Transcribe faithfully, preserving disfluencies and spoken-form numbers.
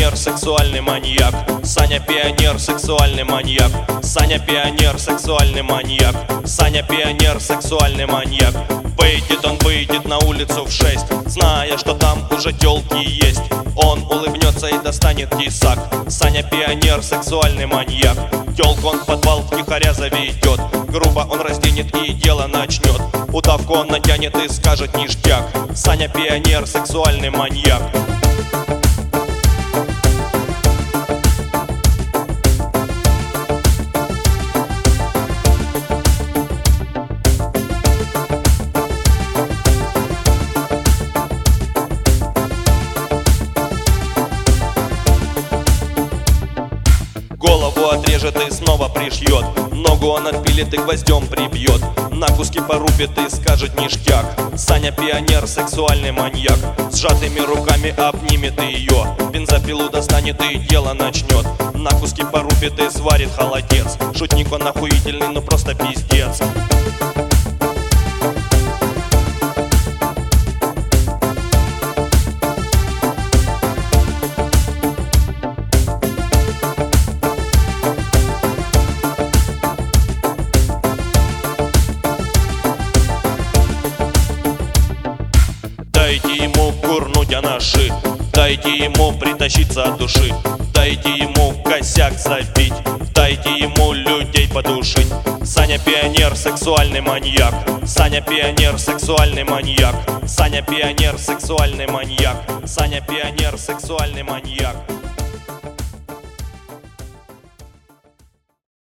пионер, сексуальный маньяк. Саня пионер, сексуальный маньяк. Саня пионер, сексуальный маньяк. Саня пионер, сексуальный маньяк. Выйдет он, выйдет на улицу в шесть, зная, что там уже тёлки есть. Он улыбнется и достанет тесак. Саня пионер, сексуальный маньяк. Тёлку он в подвал втихаря заведет, грубо он разденет и дело начнет. Удавку он натянет и скажет ништяк. Саня пионер, сексуальный маньяк. Голову отрежет и снова пришьет, ногу он отпилит и гвоздем прибьет, на куски порубит и скажет ништяк. Саня пионер, сексуальный маньяк. Сжатыми руками обнимет ее, бензопилу достанет и дело начнет. На куски порубит и сварит холодец. Шутник он охуительный, ну просто пиздец. Дайте ему курнуть анаши, дайте ему притащиться от души, дайте ему косяк забить, дайте ему людей подушить. Саня пионер, сексуальный маньяк. Саня пионер, сексуальный маньяк. Саня пионер, сексуальный маньяк. Саня пионер, сексуальный маньяк.